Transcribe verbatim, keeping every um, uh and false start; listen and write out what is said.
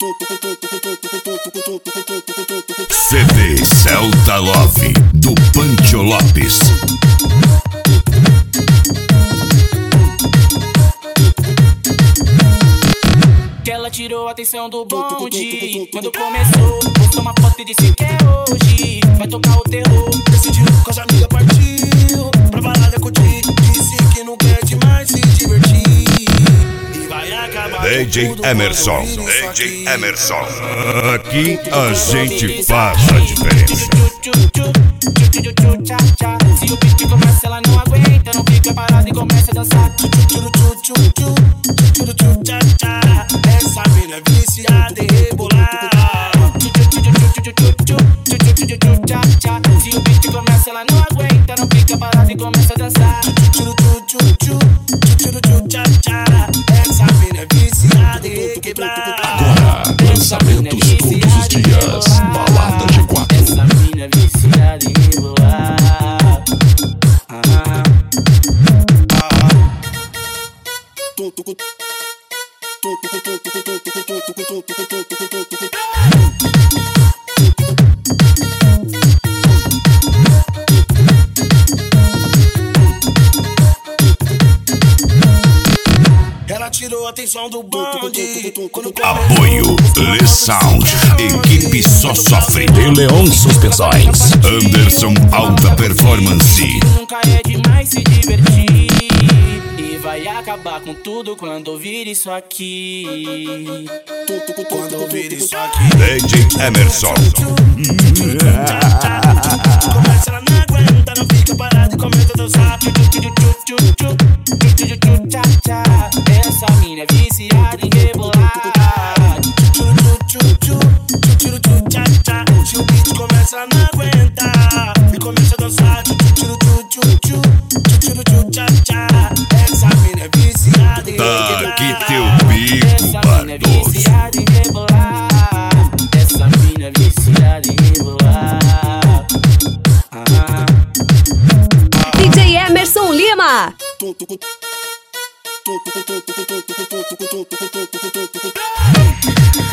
C D Celta Love, do Pancho Lopes. Que ela tirou a atenção do bonde quando começou, postou uma foto e disse que é hoje vai tocar o terror. Decidiu com as amigas, partiu pra balada curtir. Disse que não quer demais se divertir e vai acabar D J Emerson, D J Emerson. Aqui a gente faz a diferença. Se o beat começa, ela não aguenta, não fica parada e começa a dançar. Essa mina é viciada em rebolar. Se o beat começa, ela não aguenta, não fica parada e começa a dançar. Essa mina é viciada em quebrar. Agora, lançamentos todos os dias. Balada G quatro. Essa mina é viciada em rebolar. Ela tirou a atenção do bonde quando Apoio Le Sound, equipe só sofre. De Leon Suspensões. Anderson Alta Performance. Nunca é demais se divertir e vai acabar com tudo quando ouvir isso aqui. Quando ouvir isso aqui, D J Emerson. começa, ela não aguenta, não fica parada e começa a dançar. Essa mina é viciada em rebolar. Se o beat começa, ela não aguenta e começa a dançar. Essa mina é viciada em Tá aqui teu Essa bico, mina é Bardoso. viciada em rebolar. Essa mina é viciada em rebolar. Ah. D J Emerson Lima. quebrar.